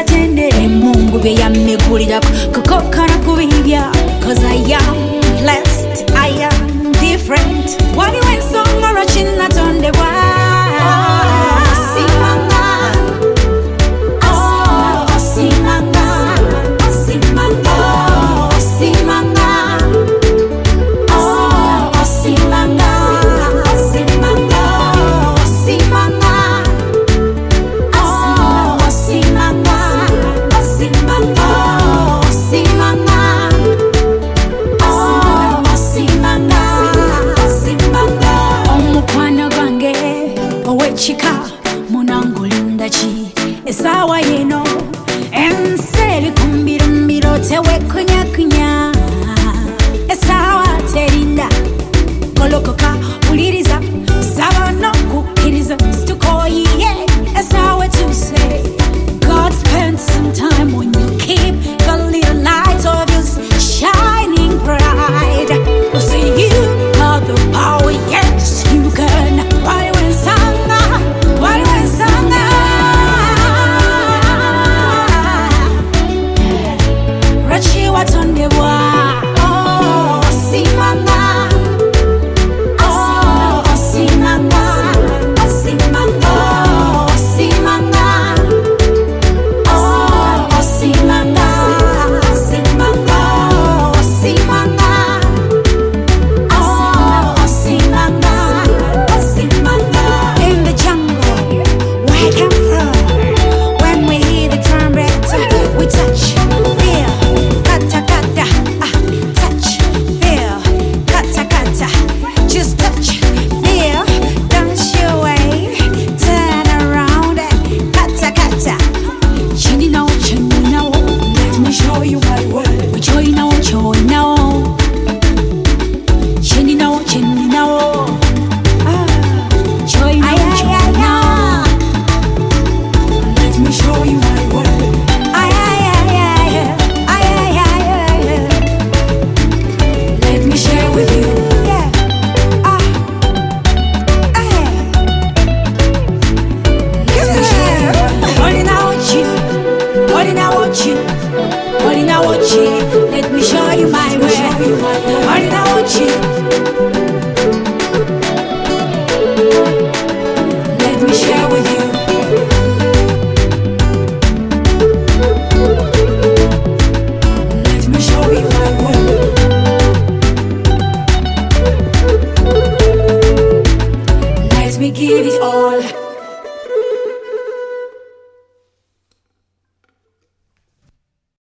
tendere Mungu bye yammegulira kukokana kubibya, 'cause I am blessed, I am different. Wali wensonga rachina tondebwa simanga, oh simanga, simanga, simanga, oh simanga, simanga, simanga, oh simanga, simanga, simanga, oh simanga, simanga. Omukwano gwange owechika munangulinda chi esawa yeno enseri kumbirumbiro tewe kunya kunya esawa terinda kolokoka uliriza saba no kukiriza.